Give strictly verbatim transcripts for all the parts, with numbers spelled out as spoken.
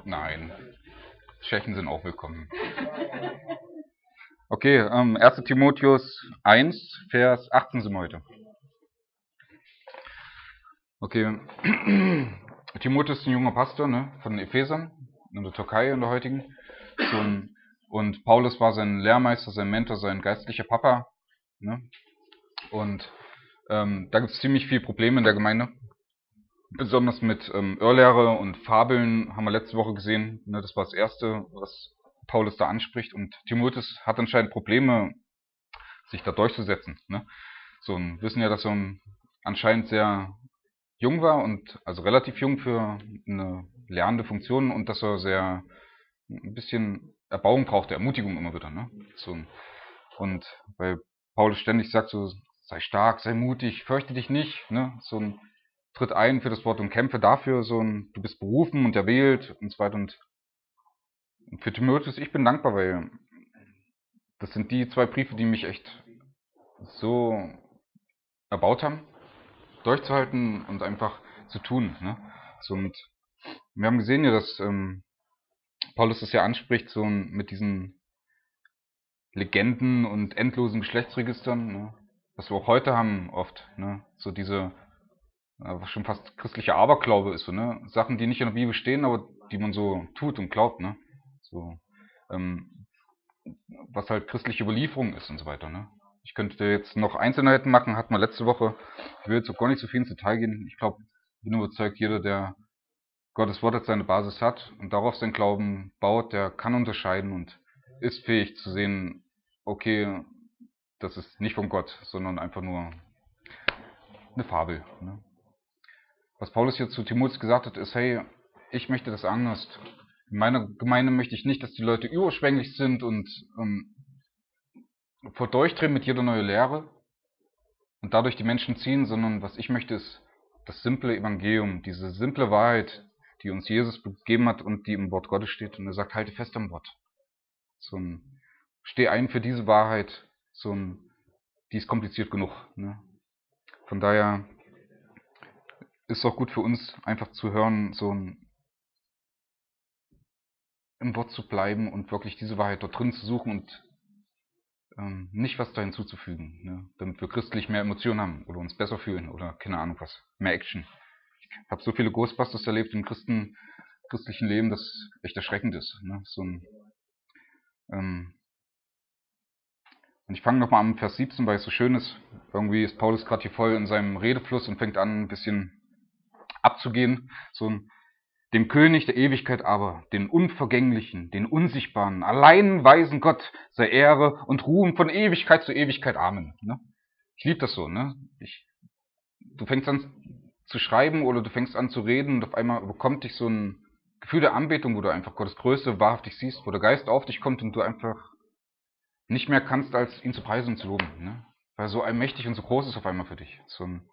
Nein, Tschechen sind auch willkommen. Okay, ähm, erster Timotheus eins, Vers achtzehn sind wir heute. Okay, Timotheus ist ein junger Pastor, ne, von den Ephesern in der Türkei, in der heutigen. So ein, und Paulus war sein Lehrmeister, sein Mentor, sein geistlicher Papa. Ne? Und ähm, da gibt es ziemlich viele Probleme in der Gemeinde. Besonders mit ähm, Irrlehre und Fabeln haben wir letzte Woche gesehen. Ne? Das war das Erste, was Paulus da anspricht. Und Timotheus hat anscheinend Probleme, sich da durchzusetzen. Ne? So, wir wissen ja, dass er anscheinend sehr jung war und also relativ jung für eine lernende Funktion und dass er sehr ein bisschen Erbauung brauchte, Ermutigung immer wieder. Ne? So, und weil Paulus ständig sagt so, sei stark, sei mutig, fürchte dich nicht. Ne? So ein Tritt ein für das Wort und kämpfe dafür, so ein, du bist berufen und erwählt und so weiter. Und für Timotheus, ich bin dankbar, weil das sind die zwei Briefe, die mich echt so erbaut haben, durchzuhalten und einfach zu tun. Ne? So, und wir haben gesehen ja, dass ähm, Paulus das ja anspricht, so mit diesen Legenden und endlosen Geschlechtsregistern, ne? Was wir auch heute haben oft, ne? So diese, was schon fast christlicher Aberglaube ist, so, ne? Sachen, die nicht in der Bibel stehen, aber die man so tut und glaubt, ne? So, ähm, was halt christliche Überlieferung ist und so weiter, ne? Ich könnte jetzt noch Einzelheiten machen, hatten wir letzte Woche. Ich will jetzt auch gar nicht so viel ins Detail gehen. Ich glaube, bin überzeugt, jeder, der Gottes Wort als seine Basis hat und darauf sein Glauben baut, der kann unterscheiden und ist fähig zu sehen, okay, das ist nicht von Gott, sondern einfach nur eine Fabel. Ne? Was Paulus hier zu Timotheus gesagt hat, ist, hey, ich möchte das anders. In meiner Gemeinde möchte ich nicht, dass die Leute überschwänglich sind und ähm, vordurchdrehen mit jeder neuen Lehre und dadurch die Menschen ziehen, sondern was ich möchte, ist das simple Evangelium, diese simple Wahrheit, die uns Jesus gegeben hat und die im Wort Gottes steht. Und er sagt, halte fest am Wort. So ein, steh ein für diese Wahrheit, so ein, die ist kompliziert genug. Ne? Von daher ist es auch gut für uns, einfach zu hören, so ein, im Wort zu bleiben und wirklich diese Wahrheit dort drin zu suchen und ähm, nicht was da hinzuzufügen, ne? Damit wir christlich mehr Emotionen haben oder uns besser fühlen oder keine Ahnung was, mehr Action. Ich habe so viele Ghostbusters erlebt im Christen, christlichen Leben, das echt erschreckend ist. Ne? So ein, ähm, und ich fange nochmal an Vers siebzehn, weil es so schön ist. Irgendwie ist Paulus gerade hier voll in seinem Redefluss und fängt an, ein bisschen abzugehen. So ein, dem König der Ewigkeit aber, den Unvergänglichen, den Unsichtbaren, allein weisen Gott sei Ehre und Ruhm von Ewigkeit zu Ewigkeit. Amen. Ne? Ich liebe das so. Ne? Ich, du fängst an zu schreiben oder du fängst an zu reden und auf einmal bekommt dich so ein Gefühl der Anbetung, wo du einfach Gottes Größe wahrhaftig siehst, wo der Geist auf dich kommt und du einfach nicht mehr kannst, als ihn zu preisen und zu loben. Ne? Weil so allmächtig und so groß ist auf einmal für dich. So ein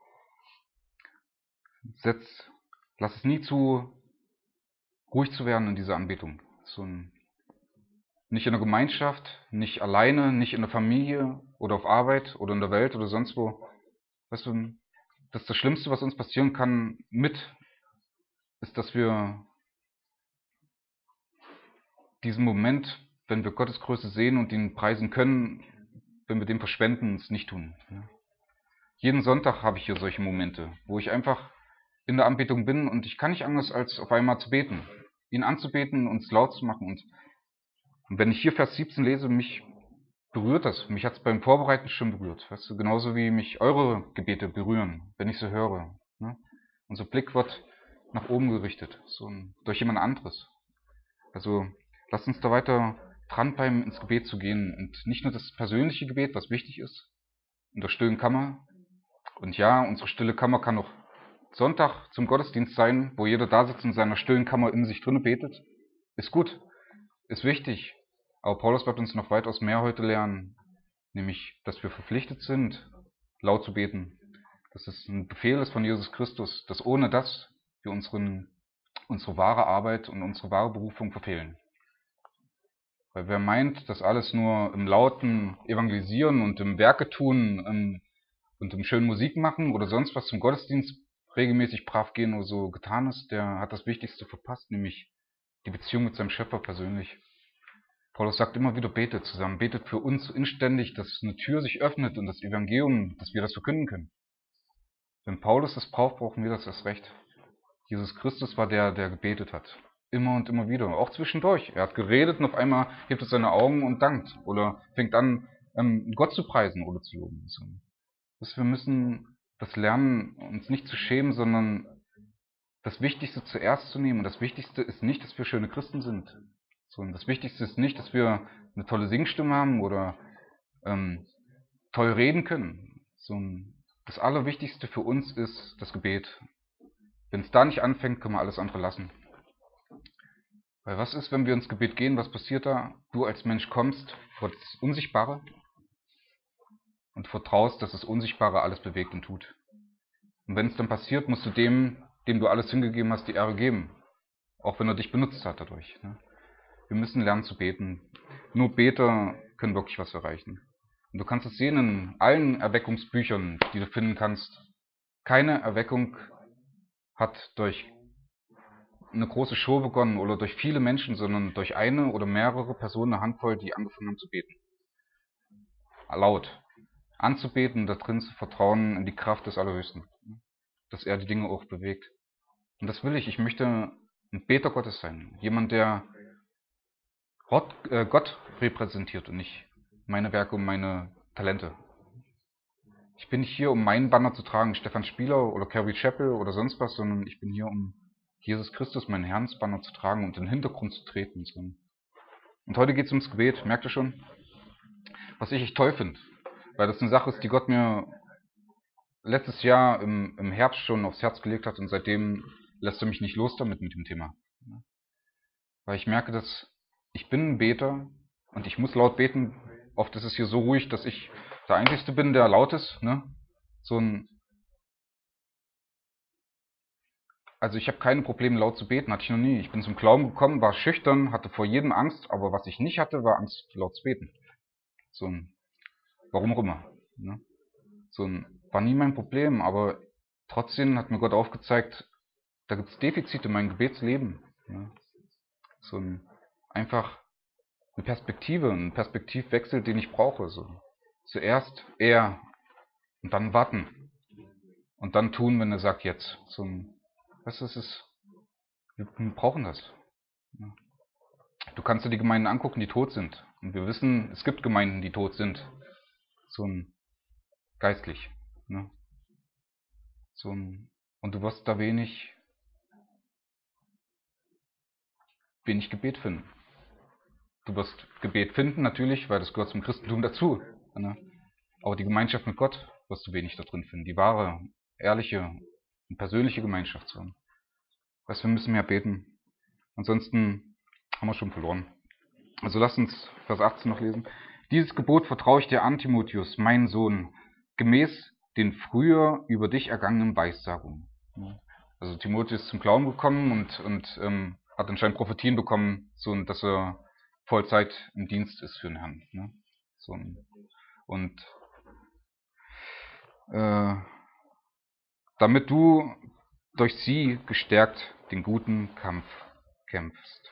Setz, lass es nie zu ruhig zu werden in dieser Anbetung. So ein, nicht in der Gemeinschaft, nicht alleine, nicht in der Familie oder auf Arbeit oder in der Welt oder sonst wo. Weißt du, das ist das Schlimmste, was uns passieren kann mit, ist, dass wir diesen Moment, wenn wir Gottes Größe sehen und ihn preisen können, wenn wir den verschwenden, es nicht tun. Ja. Jeden Sonntag habe ich hier solche Momente, wo ich einfach in der Anbetung bin und ich kann nicht anders, als auf einmal zu beten. Ihn anzubeten und es laut zu machen. Und, und wenn ich hier Vers siebzehn lese, mich berührt das. Mich hat es beim Vorbereiten schon berührt. Weißt du, genauso wie mich eure Gebete berühren, wenn ich sie höre. Ne? Unser Blick wird nach oben gerichtet, so ein, durch jemand anderes. Also lasst uns da weiter dranbleiben, ins Gebet zu gehen. Und nicht nur das persönliche Gebet, was wichtig ist, in der stillen Kammer. Und ja, unsere stille Kammer kann auch Sonntag zum Gottesdienst sein, wo jeder da sitzt in seiner stillen Kammer in sich drinne betet. Ist gut, ist wichtig. Aber Paulus wird uns noch weitaus mehr heute lernen, nämlich, dass wir verpflichtet sind, laut zu beten. Dass es ein Befehl ist von Jesus Christus, dass ohne das wir unseren, unsere wahre Arbeit und unsere wahre Berufung verfehlen. Weil wer meint, dass alles nur im lauten Evangelisieren und im Werke tun ähm, und im schönen Musik machen oder sonst was zum Gottesdienst regelmäßig brav gehen oder so getan ist, der hat das Wichtigste verpasst, nämlich die Beziehung mit seinem Schöpfer persönlich. Paulus sagt immer wieder, betet zusammen, betet für uns inständig, dass eine Tür sich öffnet und das Evangelium, dass wir das verkünden können. Wenn Paulus das braucht, brauchen wir das erst recht. Jesus Christus war der, der gebetet hat. Immer und immer wieder, auch zwischendurch. Er hat geredet und auf einmal hebt er seine Augen und dankt. Oder fängt an, Gott zu preisen oder zu loben. Das, wir müssen das lernen, uns nicht zu schämen, sondern das Wichtigste zuerst zu nehmen. Und das Wichtigste ist nicht, dass wir schöne Christen sind. Und das Wichtigste ist nicht, dass wir eine tolle Singstimme haben oder ähm, toll reden können. Sondern das Allerwichtigste für uns ist das Gebet. Wenn es da nicht anfängt, können wir alles andere lassen. Weil was ist, wenn wir ins Gebet gehen? Was passiert da? Du als Mensch kommst vor das Unsichtbare und vertraust, dass das Unsichtbare alles bewegt und tut. Und wenn es dann passiert, musst du dem, dem du alles hingegeben hast, die Ehre geben. Auch wenn er dich benutzt hat dadurch. Wir müssen lernen zu beten. Nur Beter können wirklich was erreichen. Und du kannst es sehen in allen Erweckungsbüchern, die du finden kannst. Keine Erweckung hat durch eine große Show begonnen oder durch viele Menschen, sondern durch eine oder mehrere Personen, eine Handvoll, die angefangen haben zu beten. Laut. Anzubeten, da drin zu vertrauen in die Kraft des Allerhöchsten. Dass er die Dinge auch bewegt. Und das will ich. Ich möchte ein Beter Gottes sein. Jemand, der Gott, äh, Gott repräsentiert und nicht meine Werke und meine Talente. Ich bin nicht hier, um meinen Banner zu tragen, Stefan Spieler oder Calvary Chapel oder sonst was, sondern ich bin hier, um Jesus Christus, meinen Herrnsbanner zu tragen und in den Hintergrund zu treten. Und heute geht es ums Gebet, merkt ihr schon? Was ich echt toll finde, weil das eine Sache ist, die Gott mir letztes Jahr im, im Herbst schon aufs Herz gelegt hat und seitdem lässt er mich nicht los damit mit dem Thema. Weil ich merke, dass ich bin ein Beter und ich muss laut beten. Oft ist es hier so ruhig, dass ich der Einzige bin, der laut ist. Ne? So ein Also ich habe keine Probleme, laut zu beten, hatte ich noch nie. Ich bin zum Glauben gekommen, war schüchtern, hatte vor jedem Angst, aber was ich nicht hatte, war Angst, laut zu beten. So ein, warum auch immer. Ne? So ein, war nie mein Problem, aber trotzdem hat mir Gott aufgezeigt, da gibt es Defizite in meinem Gebetsleben. Ne? So ein, einfach eine Perspektive, ein Perspektivwechsel, den ich brauche. So. Zuerst er und dann warten und dann tun, wenn er sagt jetzt. So ein, was ist es? Wir brauchen das. Du kannst dir die Gemeinden angucken, die tot sind. Und wir wissen, es gibt Gemeinden, die tot sind. So ein geistlich. Ne? So ein, und du wirst da wenig, wenig Gebet finden. Du wirst Gebet finden, natürlich, weil das gehört zum Christentum dazu. Ne? Aber die Gemeinschaft mit Gott wirst du wenig da drin finden. Die wahre, ehrliche und persönliche Gemeinschaft zu haben. Weißt, wir müssen mehr beten. Ansonsten haben wir schon verloren. Also lasst uns Vers achtzehn noch lesen. Dieses Gebot vertraue ich dir an, Timotheus, mein Sohn, gemäß den früher über dich ergangenen Weissagungen. Also Timotheus ist zum Glauben gekommen und, und ähm, hat anscheinend Prophetien bekommen, so, dass er Vollzeit im Dienst ist für den Herrn. Ne? So, und äh, damit du durch sie gestärkt den guten Kampf kämpfst.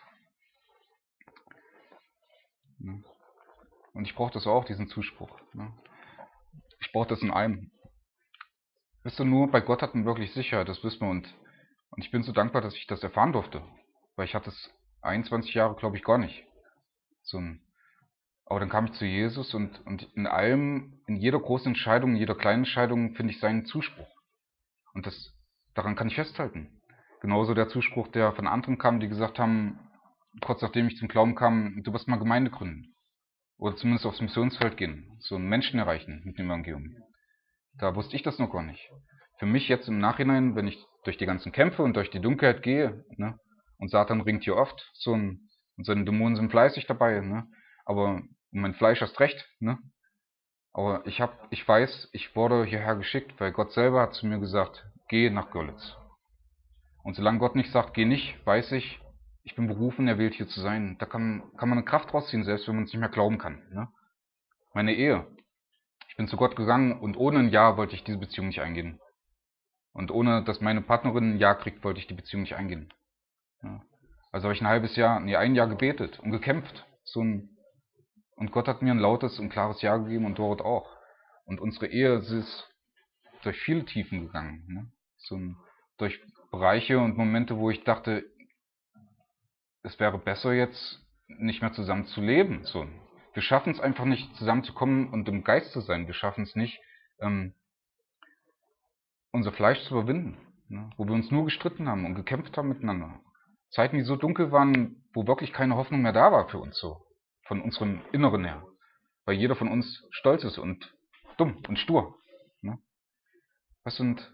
Ne? Und ich brauche das auch, diesen Zuspruch. Ne? Ich brauche das in allem. Wisst ihr, nur bei Gott hat man wirklich Sicherheit, das wissen wir. Und, und ich bin so dankbar, dass ich das erfahren durfte. Weil ich hatte es einundzwanzig Jahre, glaube ich, gar nicht. So ein, aber dann kam ich zu Jesus und, und in allem, in jeder großen Entscheidung, in jeder kleinen Entscheidung finde ich seinen Zuspruch. Und das, daran kann ich festhalten. Genauso der Zuspruch, der von anderen kam, die gesagt haben, kurz nachdem ich zum Glauben kam, du wirst mal Gemeinde gründen. Oder zumindest aufs Missionsfeld gehen. So einen Menschen erreichen mit dem Evangelium. Da wusste ich das noch gar nicht. Für mich jetzt im Nachhinein, wenn ich durch die ganzen Kämpfe und durch die Dunkelheit gehe, ne, und Satan ringt hier oft, so ein, und seine Dämonen sind fleißig dabei, ne, aber mein Fleisch hast recht, ne, aber ich hab, ich weiß, ich wurde hierher geschickt, weil Gott selber hat zu mir gesagt, geh nach Görlitz. Und solange Gott nicht sagt, geh nicht, weiß ich, ich bin berufen, er wählt hier zu sein. Da kann, kann man eine Kraft rausziehen, selbst wenn man es nicht mehr glauben kann. Ne? Meine Ehe. Ich bin zu Gott gegangen und ohne ein Ja wollte ich diese Beziehung nicht eingehen. Und ohne, dass meine Partnerin ein Ja kriegt, wollte ich die Beziehung nicht eingehen. Ja. Also habe ich ein halbes Jahr, nee, ein Jahr gebetet und gekämpft. So ein, und Gott hat mir ein lautes und klares Ja gegeben und Dorot auch. Und unsere Ehe, sie ist durch viele Tiefen gegangen. Ne? So ein, durch Bereiche und Momente, wo ich dachte, es wäre besser jetzt nicht mehr zusammen zu leben. So. Wir schaffen es einfach nicht, zusammenzukommen und im Geist zu sein. Wir schaffen es nicht, ähm, unser Fleisch zu überwinden. Ne? Wo wir uns nur gestritten haben und gekämpft haben miteinander. Zeiten, die so dunkel waren, wo wirklich keine Hoffnung mehr da war für uns so. Von unserem Inneren her. Weil jeder von uns stolz ist und dumm und stur. Ne? Was sind,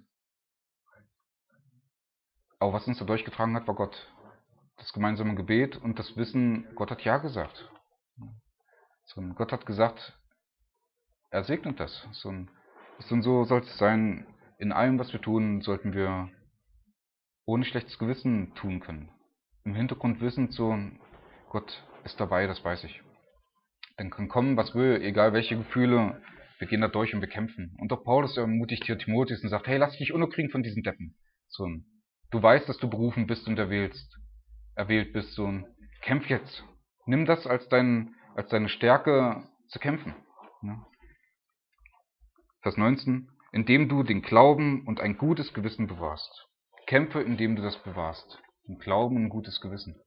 aber was uns da durchgetragen hat, war Gott. Das gemeinsame Gebet und das Wissen, Gott hat Ja gesagt. So, Gott hat gesagt, er segnet das. So, und so soll es sein, in allem, was wir tun, sollten wir ohne schlechtes Gewissen tun können. Im Hintergrund wissen, so, Gott ist dabei, das weiß ich. Dann kann kommen, was will, egal welche Gefühle, wir gehen da durch und wir kämpfen. Und auch Paulus ermutigt hier Timotheus und sagt, hey, lass dich nicht unterkriegen von diesen Deppen. So, du weißt, dass du berufen bist und erwählst, erwählt bist, so, kämpf jetzt. Nimm das als, dein, als deine Stärke zu kämpfen. Ja. Vers neunzehn, indem du den Glauben und ein gutes Gewissen bewahrst. Kämpfe, indem du das bewahrst. Den Glauben und ein gutes Gewissen.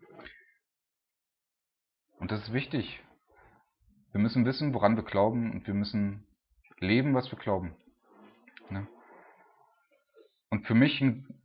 Und das ist wichtig. Wir müssen wissen, woran wir glauben, und wir müssen leben, was wir glauben. Ne? Und für mich ein,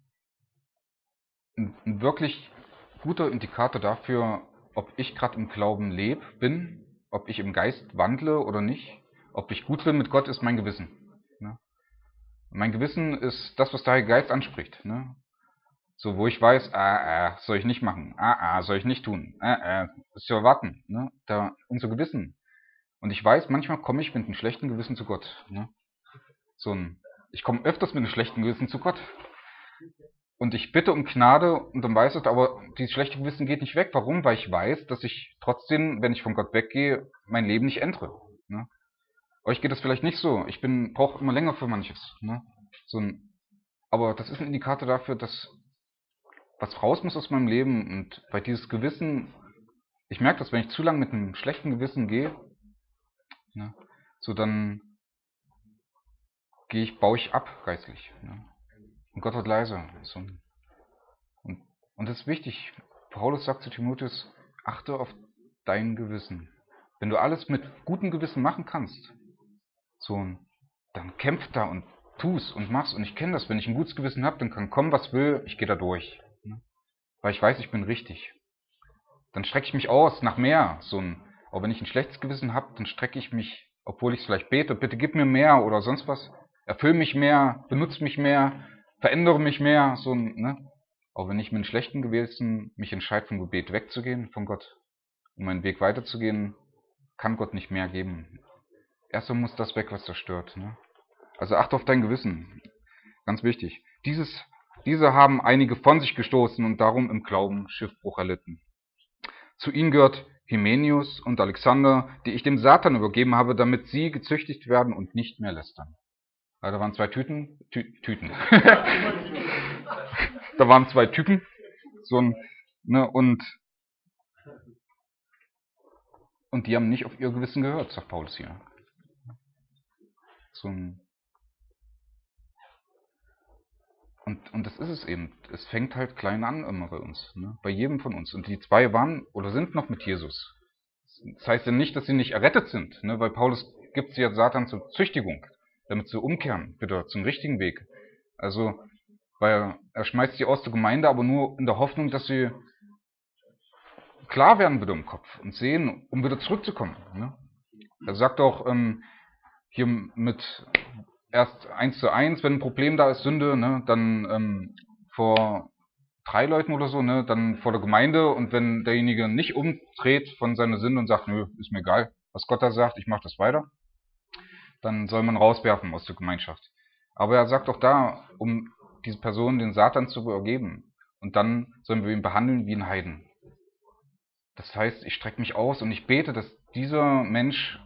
ein, ein wirklich guter Indikator dafür, ob ich gerade im Glauben lebe, bin, ob ich im Geist wandle oder nicht, ob ich gut bin mit Gott, ist mein Gewissen. Ne? Mein Gewissen ist das, was der Heilige Geist anspricht. Ne? So, wo ich weiß, ah, ah, soll ich nicht machen, ah, ah, soll ich nicht tun, ah, ah, ist zu erwarten. Ne? Da, unser Gewissen. Und ich weiß, manchmal komme ich mit einem schlechten Gewissen zu Gott. Ne? So ein, ich komme öfters mit einem schlechten Gewissen zu Gott. Und ich bitte um Gnade und dann weiß ich, aber dieses schlechte Gewissen geht nicht weg. Warum? Weil ich weiß, dass ich trotzdem, wenn ich von Gott weggehe, mein Leben nicht ändere. Ne? Euch geht das vielleicht nicht so. Ich bin brauche immer länger für manches. Ne? So ein, aber das ist ein Indikator dafür, dass was raus muss aus meinem Leben. Und bei dieses Gewissen, ich merke das, wenn ich zu lange mit einem schlechten Gewissen gehe, ne, so dann gehe ich, baue ich ab geistlich. Ne? Und Gott wird leiser. So. Und, und das ist wichtig. Paulus sagt zu Timotheus, achte auf dein Gewissen. Wenn du alles mit gutem Gewissen machen kannst, so, dann kämpf da und tu's und mach's. Und ich kenne das, wenn ich ein gutes Gewissen habe, dann kann kommen, was will, ich gehe da durch. Ne? Weil ich weiß, ich bin richtig. Dann strecke ich mich aus nach mehr. So ein, aber wenn ich ein schlechtes Gewissen habe, dann strecke ich mich, obwohl ich es vielleicht bete, bitte gib mir mehr oder sonst was. Erfüll mich mehr, benutze mich mehr, verändere mich mehr. So ein, ne? Aber wenn ich mit einem schlechten Gewissen mich entscheide, vom Gebet wegzugehen, von Gott, um meinen Weg weiterzugehen, kann Gott nicht mehr geben. Erst muss das weg, was zerstört. Ne? Also achte auf dein Gewissen. Ganz wichtig. Dieses, diese haben einige von sich gestoßen und darum im Glauben Schiffbruch erlitten. Zu ihnen gehört Hymenius und Alexander, die ich dem Satan übergeben habe, damit sie gezüchtigt werden und nicht mehr lästern. Also da waren zwei Tüten, Tü, Tüten. Da waren zwei Typen, so ein, ne, und, und die haben nicht auf ihr Gewissen gehört, sagt Paulus hier. So ein, und, und das ist es eben. Es fängt halt klein an immer bei uns, ne, bei jedem von uns. Und die zwei waren oder sind noch mit Jesus. Das heißt ja nicht, dass sie nicht errettet sind, ne, weil Paulus gibt sie ja Satan zur Züchtigung, damit sie umkehren, wieder zum richtigen Weg. Also, weil er schmeißt sie aus der Gemeinde, aber nur in der Hoffnung, dass sie klar werden wieder im Kopf und sehen, um wieder zurückzukommen. Ne? Er sagt auch ähm, hier mit erst eins zu eins, wenn ein Problem da ist, Sünde, ne, dann ähm, vor drei Leuten oder so, ne, dann vor der Gemeinde, und wenn derjenige nicht umdreht von seiner Sünde und sagt, nö, ist mir egal, was Gott da sagt, ich mache das weiter, dann soll man rauswerfen aus der Gemeinschaft. Aber er sagt auch da, um diese Person den Satan zu übergeben, und dann sollen wir ihn behandeln wie ein Heiden. Das heißt, ich strecke mich aus und ich bete, dass dieser Mensch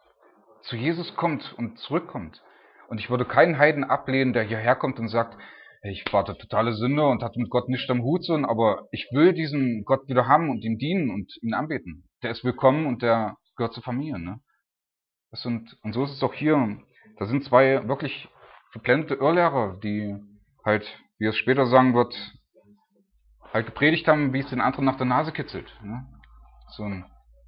zu Jesus kommt und zurückkommt. Und ich würde keinen Heiden ablehnen, der hierher kommt und sagt, ich war der totale Sünder und hatte mit Gott nichts am Hut, so, aber ich will diesen Gott wieder haben und ihm dienen und ihn anbeten. Der ist willkommen und der gehört zur Familie, ne? Das sind, und so ist es auch hier. Da sind zwei wirklich verblendete Irrlehrer, die halt, wie es später sagen wird, halt gepredigt haben, wie es den anderen nach der Nase kitzelt, ne? So ein,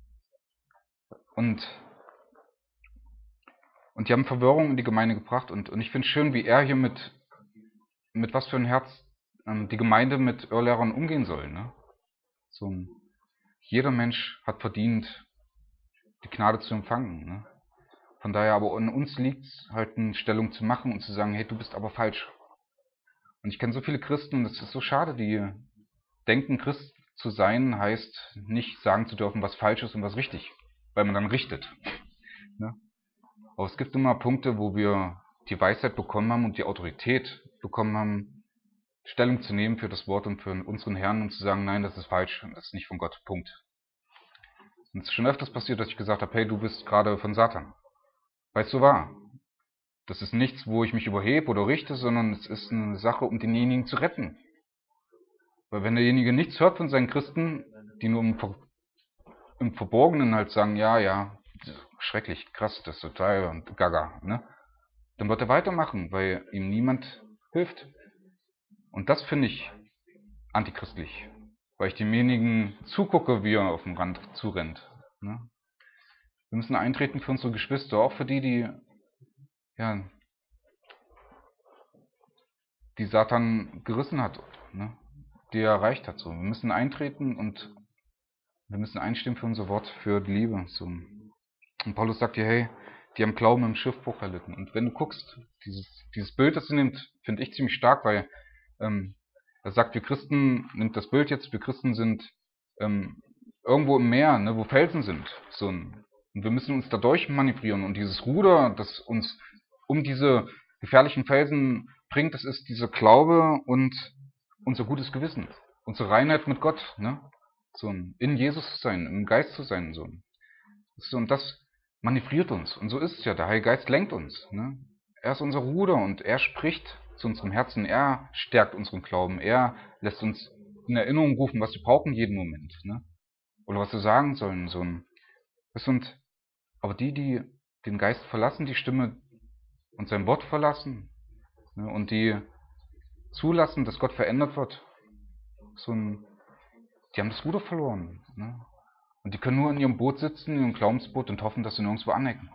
und, und die haben Verwirrung in die Gemeinde gebracht und, und ich finde es schön, wie er hier mit, mit was für ein Herz ähm, die Gemeinde mit Irrlehrern umgehen soll, ne? So ein, jeder Mensch hat verdient, die Gnade zu empfangen, ne? Von daher aber an uns liegt es halt, eine Stellung zu machen und zu sagen, hey, du bist aber falsch. Und ich kenne so viele Christen, das ist so schade, die denken, Christ zu sein heißt, nicht sagen zu dürfen, was falsch ist und was richtig, weil man dann richtet, ne? Aber es gibt immer Punkte, wo wir die Weisheit bekommen haben und die Autorität bekommen haben, Stellung zu nehmen für das Wort und für unseren Herrn und zu sagen, nein, das ist falsch, das ist nicht von Gott, Punkt. Und es ist schon öfters passiert, dass ich gesagt habe, hey, du bist gerade von Satan. Weißt du, wahr? Das ist nichts, wo ich mich überhebe oder richte, sondern es ist eine Sache, um denjenigen zu retten. Weil wenn derjenige nichts hört von seinen Christen, die nur im, Ver im Verborgenen halt sagen, ja, ja, schrecklich, krass, das ist total gaga, ne? Dann wird er weitermachen, weil ihm niemand hilft. Und das finde ich antichristlich, weil ich demjenigen zugucke, wie er auf dem Rand zurennt, ne? Wir müssen eintreten für unsere Geschwister, auch für die, die, ja, die Satan gerissen hat, ne? Die er erreicht hat. So. Wir müssen eintreten und wir müssen einstimmen für unser Wort, für die Liebe. So. Und Paulus sagt hier, hey, die haben Glauben im Schiffbruch erlitten. Und wenn du guckst, dieses, dieses Bild, das er nimmt, finde ich ziemlich stark, weil ähm, er sagt, wir Christen, nimmt das Bild jetzt, wir Christen sind ähm, irgendwo im Meer, ne, wo Felsen sind. So ein, und wir müssen uns da durchmanövrieren. Und dieses Ruder, das uns um diese gefährlichen Felsen bringt, das ist dieser Glaube und unser gutes Gewissen. Unsere Reinheit mit Gott, ne? So ein, in Jesus zu sein, im Geist zu sein. So. So, und das manövriert uns. Und so ist es ja. Der Heilige Geist lenkt uns. Ne? Er ist unser Ruder und er spricht zu unserem Herzen. Er stärkt unseren Glauben. Er lässt uns in Erinnerung rufen, was wir brauchen jeden Moment. Ne? Oder was wir sagen sollen. So ein, das sind aber die, die den Geist verlassen, die Stimme und sein Wort verlassen, ne? Und die zulassen, dass Gott verändert wird. So ein, die haben das Ruder verloren. Ne? Und die können nur in ihrem Boot sitzen, in ihrem Glaubensboot und hoffen, dass sie nirgendwo anecken.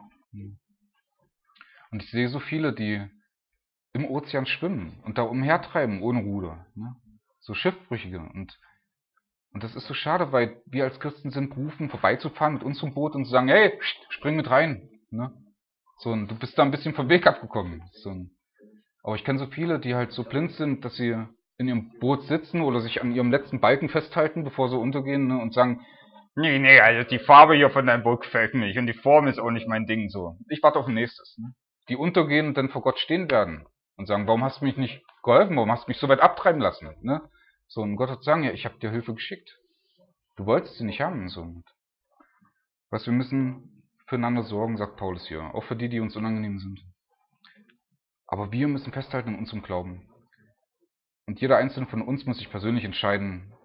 Und ich sehe so viele, die im Ozean schwimmen und da umhertreiben ohne Ruder. Ne? So Schiffbrüchige. Und, und das ist so schade, weil wir als Christen sind berufen, vorbeizufahren mit unserem Boot und zu sagen, hey, spring mit rein. Ne? So, und du bist da ein bisschen vom Weg abgekommen. So, aber ich kenne so viele, die halt so blind sind, dass sie in ihrem Boot sitzen oder sich an ihrem letzten Balken festhalten, bevor sie untergehen, ne, und sagen, nee, nee, also die Farbe hier von deinem Boot gefällt mir nicht und die Form ist auch nicht mein Ding, so. Ich warte auf ein nächstes. Ne? Die untergehen und dann vor Gott stehen werden und sagen, warum hast du mich nicht geholfen, warum hast du mich so weit abtreiben lassen? Ne? So, und Gott wird sagen, ja, ich habe dir Hilfe geschickt. Du wolltest sie nicht haben. So. Was wir müssen füreinander sorgen, sagt Paulus hier, auch für die, die uns unangenehm sind. Aber wir müssen festhalten in unserem Glauben. Und jeder einzelne von uns muss sich persönlich entscheiden,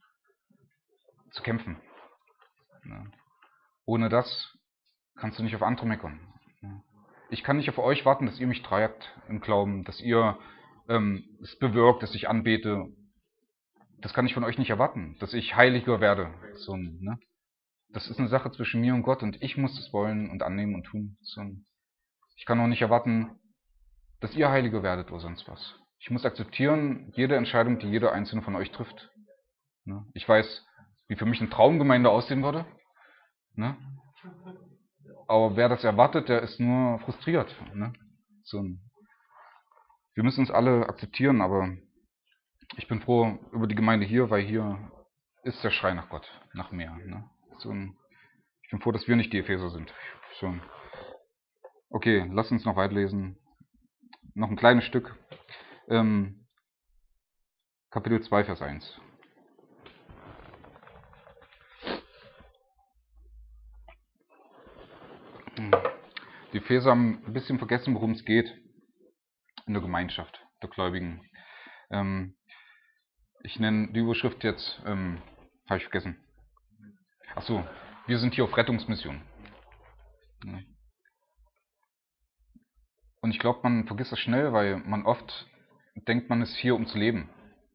zu kämpfen. Ne? Ohne das kannst du nicht auf andere meckern. Ne? Ich kann nicht auf euch warten, dass ihr mich treibt im Glauben, dass ihr ähm, es bewirkt, dass ich anbete. Das kann ich von euch nicht erwarten, dass ich heiliger werde. So, ne? Das ist eine Sache zwischen mir und Gott und ich muss es wollen und annehmen und tun. So, ich kann auch nicht erwarten, dass ihr heiliger werdet oder sonst was. Ich muss akzeptieren, jede Entscheidung, die jeder einzelne von euch trifft. Ne? Ich weiß, wie für mich eine Traumgemeinde aussehen würde. Ne? Aber wer das erwartet, der ist nur frustriert. Ne? So, wir müssen uns alle akzeptieren, aber ich bin froh über die Gemeinde hier, weil hier ist der Schrei nach Gott, nach mehr. Ne? So, ich bin froh, dass wir nicht die Epheser sind. So. Okay, lass uns noch weiterlesen. Noch ein kleines Stück. Ähm, Kapitel zwei, Vers eins. Die Epheser haben ein bisschen vergessen, worum es geht in der Gemeinschaft der Gläubigen. Ähm, ich nenne die Überschrift jetzt, ähm, habe ich vergessen. Ach so, wir sind hier auf Rettungsmission. Ja. Und ich glaube, man vergisst das schnell, weil man oft denkt, man ist hier, um zu leben.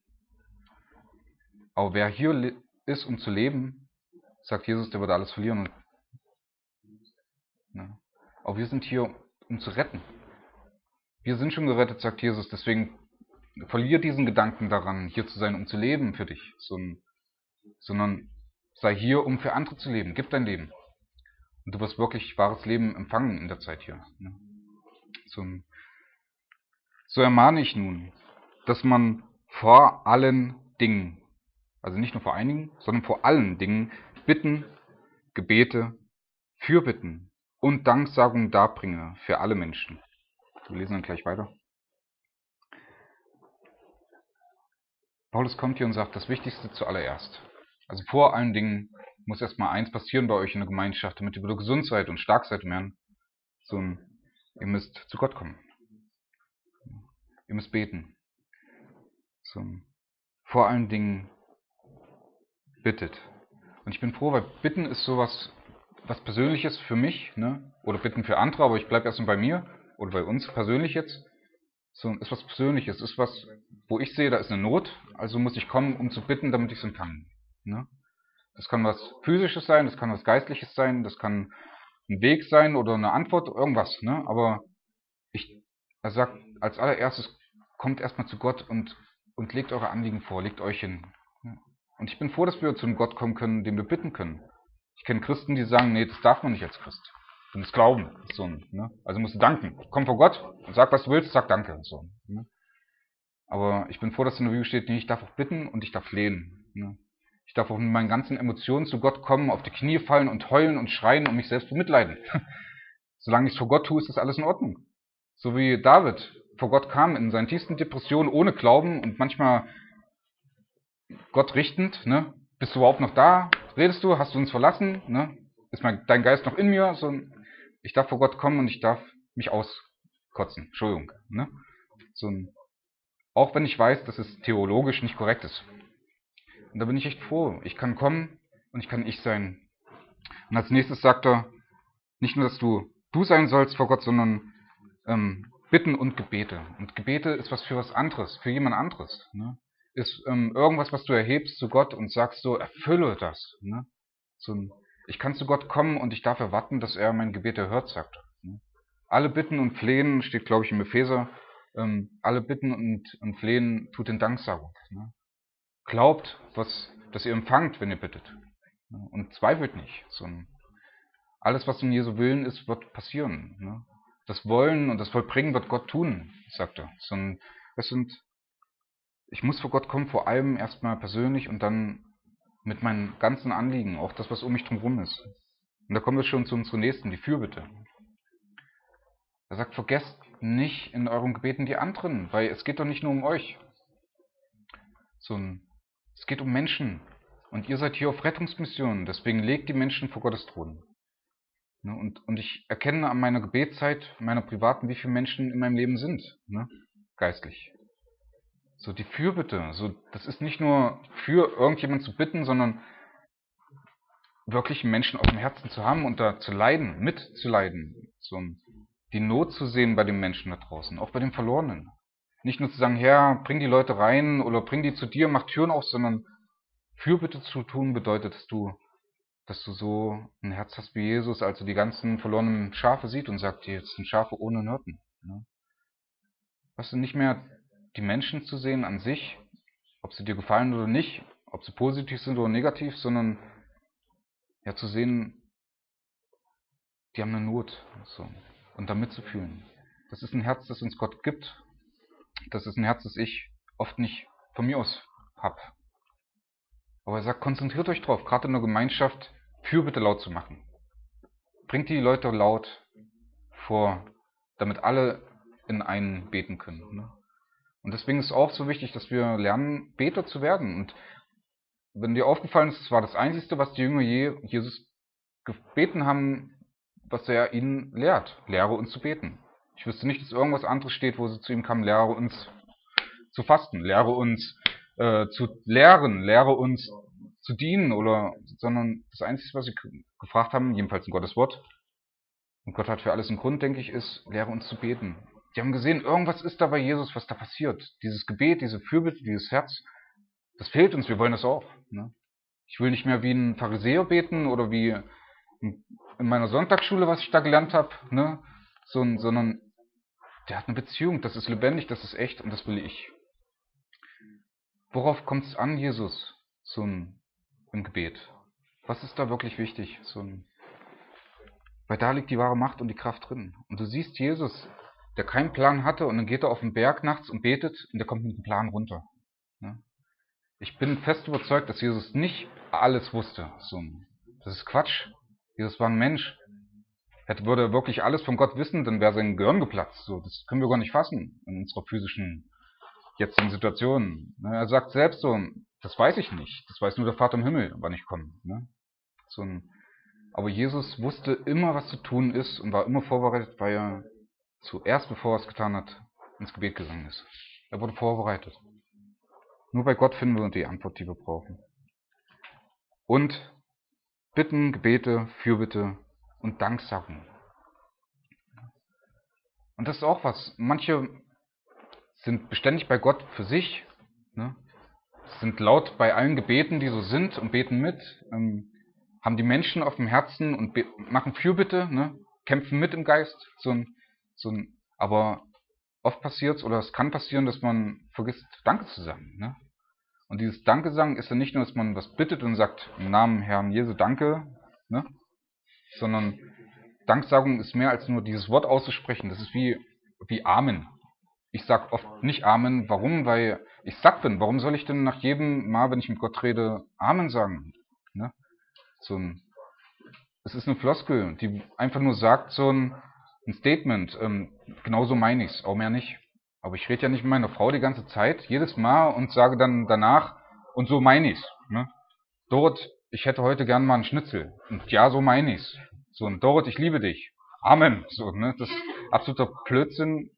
Aber wer hier ist, um zu leben, sagt Jesus, der wird alles verlieren. Und, ja. Aber wir sind hier, um zu retten. Wir sind schon gerettet, sagt Jesus, deswegen verlier diesen Gedanken daran, hier zu sein, um zu leben für dich, sondern sei hier, um für andere zu leben. Gib dein Leben. Und du wirst wirklich wahres Leben empfangen in der Zeit hier. So, so ermahne ich nun, dass man vor allen Dingen, also nicht nur vor einigen, sondern vor allen Dingen Bitten, Gebete, Fürbitten und Danksagung darbringe für alle Menschen. Wir lesen dann gleich weiter. Paulus kommt hier und sagt, das Wichtigste zuallererst. Also vor allen Dingen muss erstmal eins passieren bei euch in der Gemeinschaft, damit ihr wieder gesund seid und stark seid im Herrn. So, ihr müsst zu Gott kommen. Ihr müsst beten. So, vor allen Dingen bittet. Und ich bin froh, weil Bitten ist sowas, was Persönliches für mich, ne? Oder Bitten für andere, aber ich bleibe erstmal bei mir oder bei uns persönlich jetzt. So, ist was Persönliches, ist was, wo ich sehe, da ist eine Not, also muss ich kommen, um zu bitten, damit ich es empfange. Ne? Das kann was Physisches sein, das kann was Geistliches sein, das kann ein Weg sein oder eine Antwort, irgendwas. Ne? Aber ich, er sagt, als allererstes, kommt erstmal zu Gott und, und legt eure Anliegen vor, legt euch hin. Und ich bin froh, dass wir zu einem Gott kommen können, den wir bitten können. Ich kenne Christen, die sagen, nee, das darf man nicht als Christ. Du musst glauben. So, ne? Also musst du danken. Komm vor Gott und sag, was du willst, sag Danke. So, ne? Aber ich bin froh, dass in der Bibel steht, nee, ich darf auch bitten und ich darf flehen. Ne? Ich darf auch mit meinen ganzen Emotionen zu Gott kommen, auf die Knie fallen und heulen und schreien und mich selbst bemitleiden. Solange ich es vor Gott tue, ist das alles in Ordnung. So wie David vor Gott kam in seinen tiefsten Depressionen ohne Glauben und manchmal Gott richtend, ne? Bist du überhaupt noch da? Redest du? Hast du uns verlassen? Ne? Ist mein, dein Geist noch in mir? So, ich darf vor Gott kommen und ich darf mich auskotzen. Entschuldigung. Ne? So, auch wenn ich weiß, dass es theologisch nicht korrekt ist. Und da bin ich echt froh. Ich kann kommen und ich kann ich sein. Und als nächstes sagt er, nicht nur, dass du du sein sollst vor Gott, sondern ähm, Bitten und Gebete. Und Gebete ist was für was anderes, für jemand anderes. Ne? Ist ähm, irgendwas, was du erhebst zu Gott und sagst so, erfülle das. Ne? So ein, ich kann zu Gott kommen und ich darf erwarten, dass er mein Gebet erhört, sagt er. Ne? Alle Bitten und Flehen, steht glaube ich im Epheser, ähm, alle Bitten und, und Flehen tut in Danksagung. Ne? Glaubt, was, dass ihr empfangt, wenn ihr bittet. Ne? Und zweifelt nicht. So ein, alles, was in Jesu Willen ist, wird passieren. Ne? Das Wollen und das Vollbringen wird Gott tun, sagt er. So ein, das sind Ich muss vor Gott kommen, vor allem erstmal persönlich und dann mit meinen ganzen Anliegen, auch das, was um mich drumherum ist. Und da kommen wir schon zu unserem nächsten, die Fürbitte. Er sagt, vergesst nicht in euren Gebeten die anderen, weil es geht doch nicht nur um euch. So ein, es geht um Menschen. Und ihr seid hier auf Rettungsmission, deswegen legt die Menschen vor Gottes Thron. Ne, und, und ich erkenne an meiner Gebetszeit, meiner privaten, wie viele Menschen in meinem Leben sind, ne, geistlich. So die Fürbitte, so, das ist nicht nur für irgendjemand zu bitten, sondern wirklich Menschen auf dem Herzen zu haben und da zu leiden, mitzuleiden. So die Not zu sehen bei den Menschen da draußen, auch bei den Verlorenen. Nicht nur zu sagen, Herr, bring die Leute rein oder bring die zu dir, mach Türen auf, sondern Fürbitte zu tun bedeutet, dass du, dass du so ein Herz hast wie Jesus, also die ganzen verlorenen Schafe sieht und sagt, jetzt sind Schafe ohne Hirten. Ne? Weißt du, nicht mehr die Menschen zu sehen an sich, ob sie dir gefallen oder nicht, ob sie positiv sind oder negativ, sondern ja zu sehen, die haben eine Not. So. Und da mitzufühlen. Das ist ein Herz, das uns Gott gibt. Das ist ein Herz, das ich oft nicht von mir aus habe. Aber er sagt, konzentriert euch drauf, gerade in der Gemeinschaft, Fürbitte laut zu machen. Bringt die Leute laut vor, damit alle in einen beten können. Ne? Und deswegen ist es auch so wichtig, dass wir lernen, Beter zu werden. Und wenn dir aufgefallen ist, es war das Einzige, was die Jünger je Jesus gebeten haben, was er ihnen lehrt. Lehre uns zu beten. Ich wüsste nicht, dass irgendwas anderes steht, wo sie zu ihm kamen, lehre uns zu fasten, lehre uns äh, zu lehren, lehre uns zu dienen, oder, sondern das Einzige, was sie gefragt haben, jedenfalls in Gottes Wort, und Gott hat für alles einen Grund, denke ich, ist, lehre uns zu beten. Die haben gesehen, irgendwas ist da bei Jesus, was da passiert. Dieses Gebet, diese Fürbitte, dieses Herz, das fehlt uns, wir wollen das auch. Ne? Ich will nicht mehr wie ein Pharisäer beten oder wie in meiner Sonntagsschule, was ich da gelernt habe, ne? so, sondern der hat eine Beziehung, das ist lebendig, das ist echt und das will ich. Worauf kommt es an, Jesus, so ein, im Gebet? Was ist da wirklich wichtig? So ein, weil da liegt die wahre Macht und die Kraft drin. Und du siehst Jesus, der keinen Plan hatte, und dann geht er auf den Berg nachts und betet und der kommt mit dem Plan runter. Ne? Ich bin fest überzeugt, dass Jesus nicht alles wusste. So, das ist Quatsch. Jesus war ein Mensch. Hätte, würde er wirklich alles von Gott wissen, dann wäre sein Gehirn geplatzt. So, das können wir gar nicht fassen in unserer physischen jetzigen Situation. Ne? Er sagt selbst so, das weiß ich nicht. Das weiß nur der Vater im Himmel, wann ich komme. Ne? So ein, aber Jesus wusste immer, was zu tun ist und war immer vorbereitet, weil er zuerst, bevor er es getan hat, ins Gebet gegangen ist. Er wurde vorbereitet. Nur bei Gott finden wir die Antwort, die wir brauchen. Und Bitten, Gebete, Fürbitte und Danksagen. Und das ist auch was. Manche sind beständig bei Gott für sich, ne? Sind laut bei allen Gebeten, die so sind, und beten mit, ähm, haben die Menschen auf dem Herzen und machen Fürbitte, ne? Kämpfen mit im Geist. So ein, so ein, aber oft passiert es, oder es kann passieren, dass man vergisst, Danke zu sagen. Ne? Und dieses Danke sagen ist ja nicht nur, dass man was bittet und sagt, im Namen Herrn Jesu Danke, ne? Sondern Danksagung ist mehr als nur dieses Wort auszusprechen. Das ist wie, wie Amen. Ich sag oft nicht Amen. Warum? Weil ich satt bin. Warum soll ich denn nach jedem Mal, wenn ich mit Gott rede, Amen sagen? Ne? So ein, es ist eine Floskel, die einfach nur sagt, so ein, ein Statement. Ähm, genauso meine ich es, auch mehr nicht. Aber ich rede ja nicht mit meiner Frau die ganze Zeit, jedes Mal, und sage dann danach, und so meine ich es. Ne? Dorot, ich hätte heute gern mal einen Schnitzel. Und ja, so meine ich es. So, und Dorot, ich liebe dich. Amen. So, ne? Das ist absoluter Blödsinn.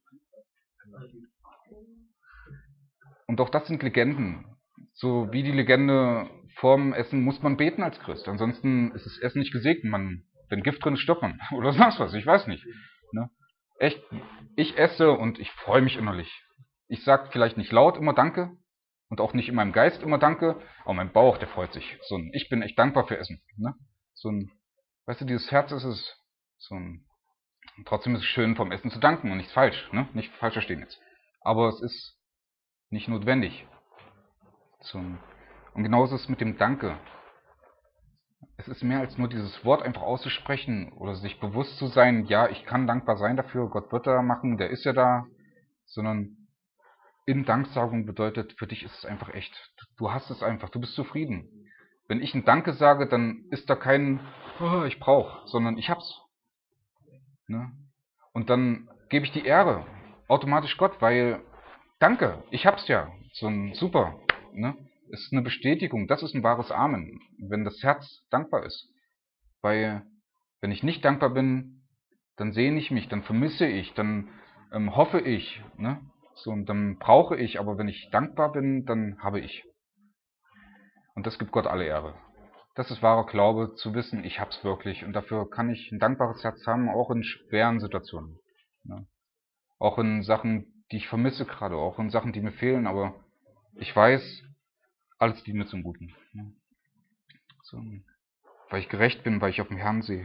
Und auch das sind Legenden. So wie die Legende, vorm Essen muss man beten als Christ. Ansonsten ist das Essen nicht gesegnet. Man, wenn Gift drin ist, stirbt man. Oder sonst was, ich weiß nicht. Ne? Echt, ich esse und ich freue mich innerlich. Ich sage vielleicht nicht laut immer Danke und auch nicht in meinem Geist immer Danke, aber mein Bauch, der freut sich. So ein, ich bin echt dankbar für Essen. Ne? So ein, weißt du, dieses Herz ist es. So ein, trotzdem ist es schön, vom Essen zu danken und nichts falsch. Ne? Nicht falsch verstehen jetzt. Aber es ist nicht notwendig. So ein, und genauso ist es mit dem Danke. Es ist mehr als nur dieses Wort einfach auszusprechen oder sich bewusst zu sein, ja, ich kann dankbar sein dafür, Gott wird da machen, der ist ja da, sondern in Danksagung bedeutet, für dich ist es einfach echt. Du hast es einfach, du bist zufrieden. Wenn ich ein Danke sage, dann ist da kein, oh, ich brauche, sondern ich hab's. Ne? Und dann gebe ich die Ehre automatisch Gott, weil, danke, ich hab's ja, so ein super, ne? Ist eine Bestätigung, das ist ein wahres Amen, wenn das Herz dankbar ist. Weil, wenn ich nicht dankbar bin, dann sehne ich mich, dann vermisse ich, dann ähm, hoffe ich, ne? So, und dann brauche ich, aber wenn ich dankbar bin, dann habe ich. Und das gibt Gott alle Ehre. Das ist wahrer Glaube, zu wissen, ich hab's wirklich. Und dafür kann ich ein dankbares Herz haben, auch in schweren Situationen. Ne? Auch in Sachen, die ich vermisse gerade, auch in Sachen, die mir fehlen, aber ich weiß, alles dient mir zum Guten. Ne? So, weil ich gerecht bin, weil ich auf den Herrn sehe.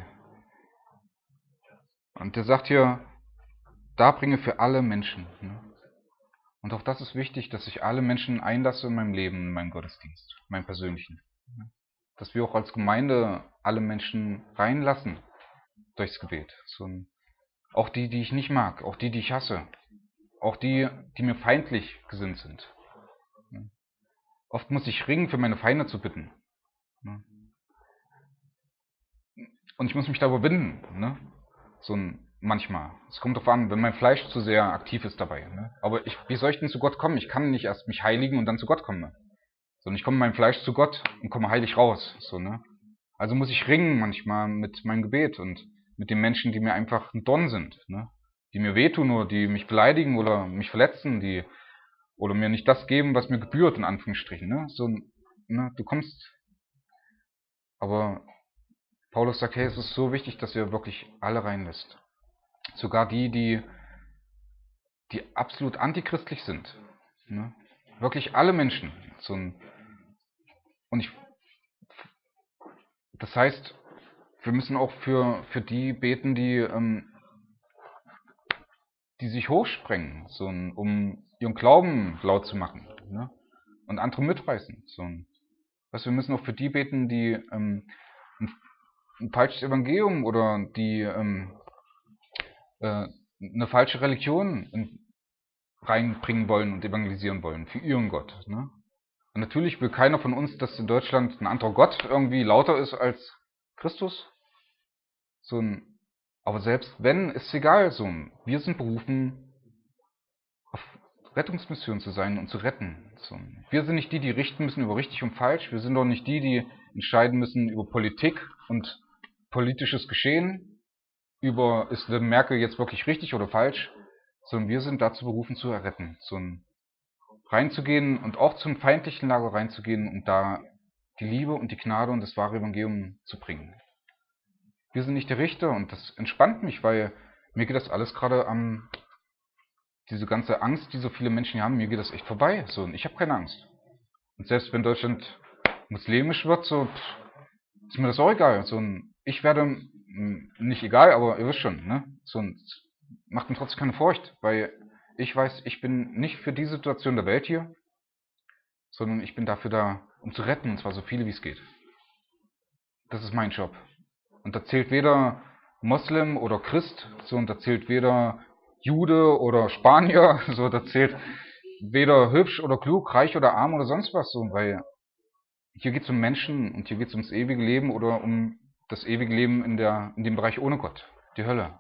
Und der sagt hier, da bringe für alle Menschen. Ne? Und auch das ist wichtig, dass ich alle Menschen einlasse in meinem Leben, in meinem Gottesdienst, in meinem persönlichen. Dass wir auch als Gemeinde alle Menschen reinlassen durchs Gebet. So, auch die, die ich nicht mag, auch die, die ich hasse, auch die, die mir feindlich gesinnt sind. Oft muss ich ringen, für meine Feinde zu bitten. Und ich muss mich da überwinden. Ne? So ein, manchmal. Es kommt darauf an, wenn mein Fleisch zu sehr aktiv ist dabei. Ne? Aber ich, wie soll ich denn zu Gott kommen? Ich kann nicht erst mich heiligen und dann zu Gott kommen. Ne? Sondern ich komme mit meinem Fleisch zu Gott und komme heilig raus. So, ne? Also muss ich ringen manchmal mit meinem Gebet und mit den Menschen, die mir einfach ein Dorn sind. Ne? Die mir wehtun oder die mich beleidigen oder mich verletzen, die oder mir nicht das geben, was mir gebührt, in Anführungsstrichen. Ne? So, ne? Du kommst, aber Paulus sagt, hey, es ist so wichtig, dass ihr wirklich alle reinlässt. Sogar die, die, die absolut antichristlich sind. Ne? Wirklich alle Menschen. So ein, und ich, das heißt, wir müssen auch für, für die beten, die, ähm, die sich hochsprengen, so ein, um ihren Glauben laut zu machen, ne? Und andere mitreißen. So ein, was wir müssen auch für die beten, die ähm, ein, ein falsches Evangelium oder die ähm, äh, eine falsche Religion in, reinbringen wollen und evangelisieren wollen für ihren Gott. Ne? Und natürlich will keiner von uns, dass in Deutschland ein anderer Gott irgendwie lauter ist als Christus. So ein, aber selbst wenn, ist es egal. So ein, wir sind berufen, auf Rettungsmission zu sein und zu retten. So, wir sind nicht die, die richten müssen über richtig und falsch. Wir sind doch nicht die, die entscheiden müssen über Politik und politisches Geschehen, über ist Merkel jetzt wirklich richtig oder falsch, sondern wir sind dazu berufen zu erretten, so reinzugehen und auch zum feindlichen Lager reinzugehen und da die Liebe und die Gnade und das wahre Evangelium zu bringen. Wir sind nicht der Richter und das entspannt mich, weil mir geht das alles gerade am diese ganze Angst, die so viele Menschen hier haben, mir geht das echt vorbei. So, und ich habe keine Angst. Und selbst wenn Deutschland muslimisch wird, so pff, ist mir das auch egal. So, ich werde mh, nicht egal, aber ihr wisst schon, ne? So, macht mir trotzdem keine Furcht, weil ich weiß, ich bin nicht für die Situation der Welt hier, sondern ich bin dafür da, um zu retten, und zwar so viele wie es geht. Das ist mein Job. Und da zählt weder Moslem oder Christ, so, und da zählt weder Jude oder Spanier, so, da zählt weder hübsch oder klug, reich oder arm oder sonst was, so, weil hier geht es um Menschen und hier geht es ums ewige Leben oder um das ewige Leben in, der, in dem Bereich ohne Gott, die Hölle.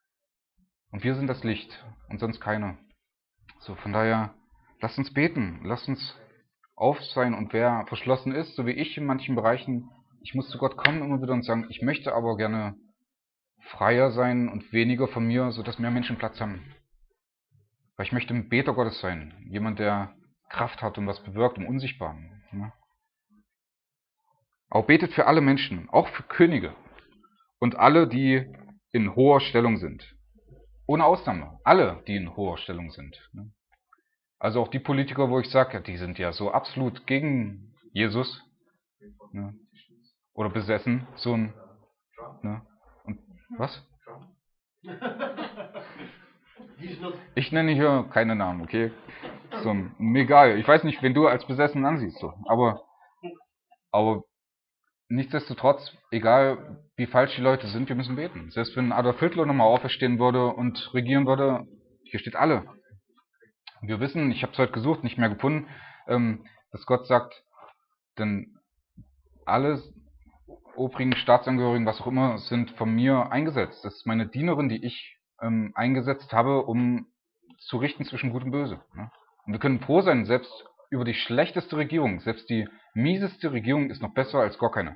Und wir sind das Licht und sonst keiner. So, von daher, lasst uns beten, lasst uns auf sein und wer verschlossen ist, so wie ich in manchen Bereichen, ich muss zu Gott kommen immer wieder und sagen, ich möchte aber gerne freier sein und weniger von mir, sodass mehr Menschen Platz haben. Weil ich möchte ein Beter Gottes sein, jemand, der Kraft hat und was bewirkt im Unsichtbaren. Ne? Auch betet für alle Menschen, auch für Könige und alle, die in hoher Stellung sind. Ohne Ausnahme, alle, die in hoher Stellung sind. Ne? Also auch die Politiker, wo ich sage, ja, die sind ja so absolut gegen Jesus, ne? Oder besessen, so ein, ne? Und was? Ich nenne hier keine Namen, okay? So, mir egal. Ich weiß nicht, wen du als besessen ansiehst, so. Aber, aber nichtsdestotrotz, egal wie falsch die Leute sind, wir müssen beten. Selbst wenn Adolf Hitler nochmal auferstehen würde und regieren würde, hier steht alle. Wir wissen, ich habe es heute gesucht, nicht mehr gefunden, ähm, dass Gott sagt, denn alle obrigen Staatsangehörigen, was auch immer, sind von mir eingesetzt. Das ist meine Dienerin, die ich ähm, eingesetzt habe, um zu richten zwischen Gut und Böse. Ne? Und wir können froh sein, selbst über die schlechteste Regierung, selbst die mieseste Regierung ist noch besser als gar keine.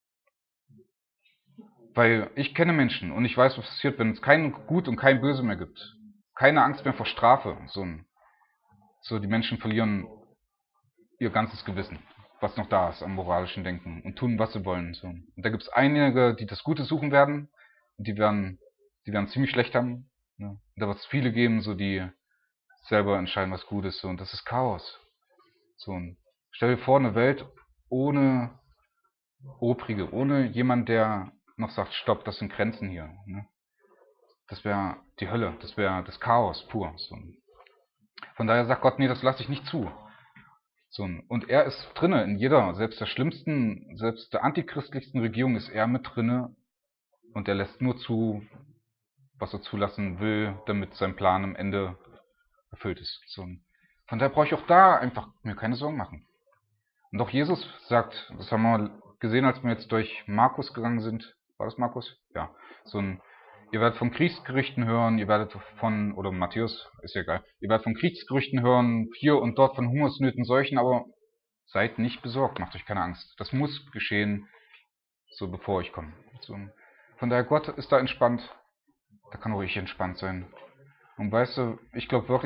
Weil ich kenne Menschen und ich weiß, was passiert, wenn es kein Gut und kein Böse mehr gibt. Keine Angst mehr vor Strafe. So, ein, so die Menschen verlieren ihr ganzes Gewissen, was noch da ist am moralischen Denken und tun, was sie wollen. So. Und da gibt es einige, die das Gute suchen werden und die werden, die werden ziemlich schlecht haben. Ne? Und da wird es viele geben, so die selber entscheiden, was gut ist. So. Und das ist Chaos. So. Und stell dir vor, eine Welt ohne Obrige, ohne jemand, der noch sagt, stopp, das sind Grenzen hier. Ne? Das wäre die Hölle, das wäre das Chaos pur. So. Von daher sagt Gott, nee, das lasse ich nicht zu. So, und er ist drinne in jeder, selbst der schlimmsten, selbst der antichristlichsten Regierung ist er mit drinne und er lässt nur zu, was er zulassen will, damit sein Plan am Ende erfüllt ist. So, von daher brauche ich auch da einfach mir keine Sorgen machen. Und auch Jesus sagt, das haben wir gesehen, als wir jetzt durch Markus gegangen sind. War das Markus? Ja. So ein, ihr werdet von Kriegsgerichten hören, ihr werdet von, oder Matthäus, ist ja egal, ihr werdet von Kriegsgerüchten hören, hier und dort von Hungersnöten, Seuchen, aber seid nicht besorgt, macht euch keine Angst. Das muss geschehen, so bevor ich komme. So, von daher, Gott ist da entspannt, da kann ruhig entspannt sein. Und weißt du, ich glaube wirklich,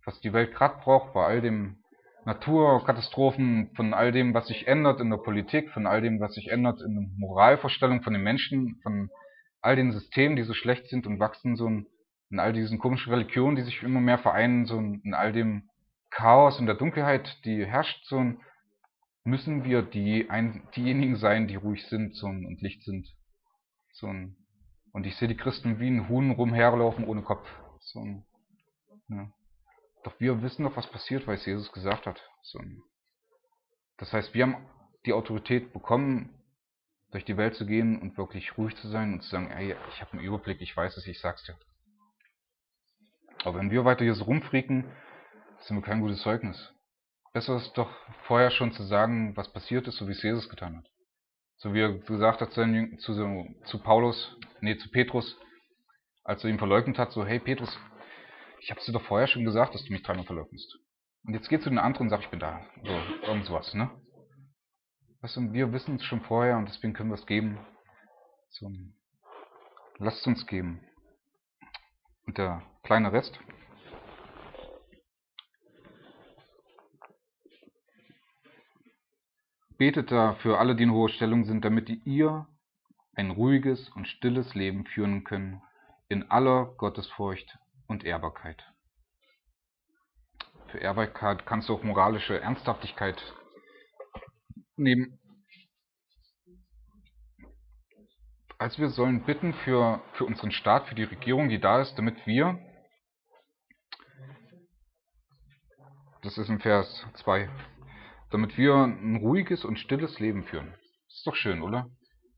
was die Welt gerade braucht, bei all den Naturkatastrophen, von all dem, was sich ändert in der Politik, von all dem, was sich ändert in der Moralvorstellung von den Menschen, von all den Systemen, die so schlecht sind und wachsen, so in, in all diesen komischen Religionen, die sich immer mehr vereinen, so in, in all dem Chaos und der Dunkelheit, die herrscht, so ein, müssen wir die ein, diejenigen sein, die ruhig sind so ein, und Licht sind. So ein, und ich sehe die Christen wie ein Huhn rumherlaufen ohne Kopf. So ein, ja. Doch wir wissen doch, was passiert, weil es Jesus gesagt hat. So ein, das heißt, wir haben die Autorität bekommen, durch die Welt zu gehen und wirklich ruhig zu sein und zu sagen, ey, ich habe einen Überblick, ich weiß es, ich sag's dir. Aber wenn wir weiter hier so rumfrieken, sind wir kein gutes Zeugnis. Besser ist doch vorher schon zu sagen, was passiert ist, so wie es Jesus getan hat. So wie er gesagt hat zu, zu, zu Paulus, nee, zu Petrus, als er ihn verleugnet hat, so, hey Petrus, ich hab's dir doch vorher schon gesagt, dass du mich dreimal verleugnest. Und jetzt geh zu den anderen und sag, ich bin da. So, irgend sowas, ne? Weißt du, wir wissen es schon vorher und deswegen können wir es geben. So, lasst uns geben. Und der kleine Rest. Betet da für alle, die in hoher Stellung sind, damit ihr ein ruhiges und stilles Leben führen können, in aller Gottesfurcht und Ehrbarkeit. Für Ehrbarkeit kannst du auch moralische Ernsthaftigkeit nehmen. Also wir sollen bitten für, für unseren Staat, für die Regierung, die da ist, damit wir, das ist in Vers zwei, damit wir ein ruhiges und stilles Leben führen. Das ist doch schön, oder?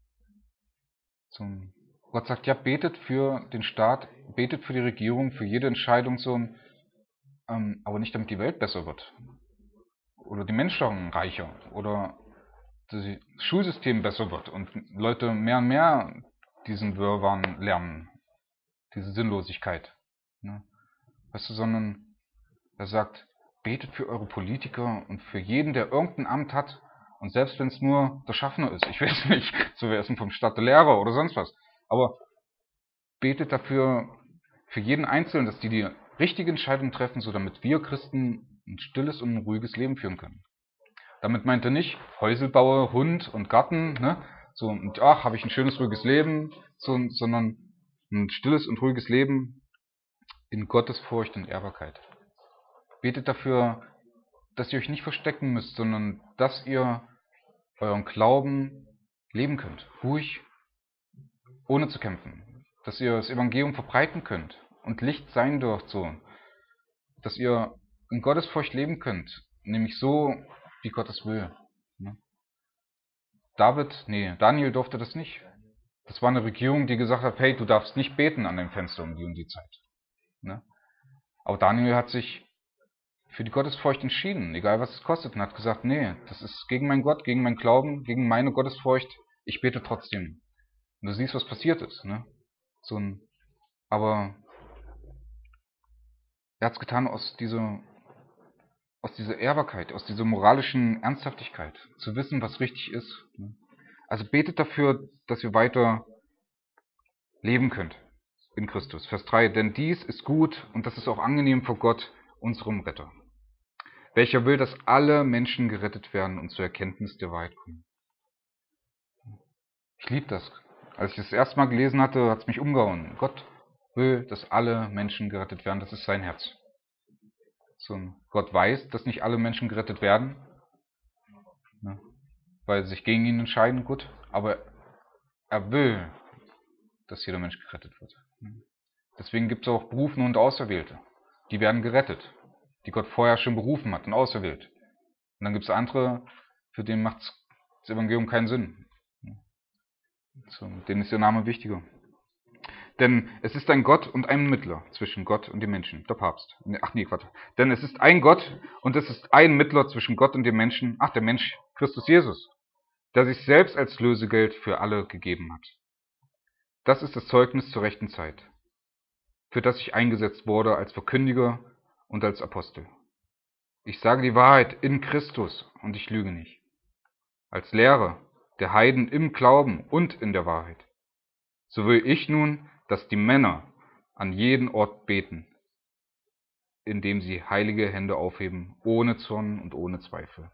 Zum Gott sagt, ja, betet für den Staat, betet für die Regierung, für jede Entscheidung so, ähm, aber nicht damit die Welt besser wird. Oder die Menschen reicher. Oder das Schulsystem besser wird und Leute mehr und mehr diesen Wirrwarr lernen. Diese Sinnlosigkeit. Ne? Weißt du, sondern er sagt, betet für eure Politiker und für jeden, der irgendein Amt hat. Und selbst wenn es nur der Schaffner ist, ich weiß nicht, so wäre es vom Staat der Lehrer oder sonst was. Aber betet dafür für jeden Einzelnen, dass die die richtige Entscheidung treffen, so damit wir Christen ein stilles und ein ruhiges Leben führen können. Damit meint er nicht Häuselbauer, Hund und Garten, ne? So, und ach, habe ich ein schönes, ruhiges Leben, so, sondern ein stilles und ruhiges Leben in Gottesfurcht und Ehrbarkeit. Betet dafür, dass ihr euch nicht verstecken müsst, sondern dass ihr euren Glauben leben könnt, ruhig, ohne zu kämpfen. Dass ihr das Evangelium verbreiten könnt und Licht sein dürft, so. Dass ihr in Gottesfurcht leben könnt, nämlich so, wie Gott es will. David, nee, Daniel durfte das nicht. Das war eine Regierung, die gesagt hat, hey, du darfst nicht beten an dem Fenster um die und die Zeit. Ne? Aber Daniel hat sich für die Gottesfurcht entschieden, egal was es kostet, und hat gesagt, nee, das ist gegen meinen Gott, gegen meinen Glauben, gegen meine Gottesfurcht, ich bete trotzdem. Und du siehst, was passiert ist. Ne? So ein, aber er hat es getan aus dieser, aus dieser Ehrbarkeit, aus dieser moralischen Ernsthaftigkeit, zu wissen, was richtig ist. Ne? Also betet dafür, dass ihr weiter leben könnt in Christus. Vers drei, denn dies ist gut und das ist auch angenehm vor Gott, unserem Retter, welcher will, dass alle Menschen gerettet werden und zur Erkenntnis der Wahrheit kommen. Ich liebe das. Als ich das erste Mal gelesen hatte, hat es mich umgehauen. Gott will, dass alle Menschen gerettet werden. Das ist sein Herz. So, Gott weiß, dass nicht alle Menschen gerettet werden, ne, weil sie sich gegen ihn entscheiden, gut. Aber er will, dass jeder Mensch gerettet wird. Deswegen gibt es auch Berufene und Auserwählte. Die werden gerettet, die Gott vorher schon berufen hat und auserwählt. Und dann gibt es andere, für denen macht das Evangelium keinen Sinn. So, denen ist der Name wichtiger. Denn es ist ein Gott und ein Mittler zwischen Gott und den Menschen, der Papst. Ach nee, Quatsch. Denn es ist ein Gott und es ist ein Mittler zwischen Gott und dem Menschen, ach der Mensch, Christus Jesus, der sich selbst als Lösegeld für alle gegeben hat. Das ist das Zeugnis zur rechten Zeit, für das ich eingesetzt wurde als Verkündiger und als Apostel. Ich sage die Wahrheit in Christus und ich lüge nicht. Als Lehrer der Heiden im Glauben und in der Wahrheit. So will ich nun, dass die Männer an jeden Ort beten, indem sie heilige Hände aufheben, ohne Zorn und ohne Zweifel.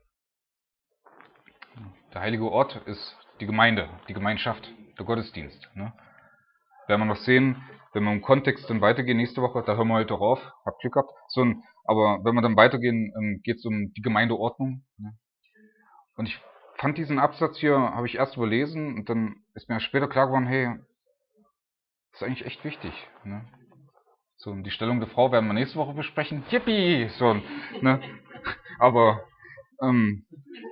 Der heilige Ort ist die Gemeinde, die Gemeinschaft, der Gottesdienst. Ne? Werden wir noch sehen, wenn wir im Kontext dann weitergehen nächste Woche, da hören wir heute drauf, habt Glück gehabt. So ein, aber wenn wir dann weitergehen, ähm, geht es um die Gemeindeordnung. Ne? Und ich fand diesen Absatz hier, habe ich erst überlesen und dann ist mir später klar geworden, hey, das ist eigentlich echt wichtig. Ne? So, die Stellung der Frau werden wir nächste Woche besprechen. Yippie! So, ne? Aber, ähm,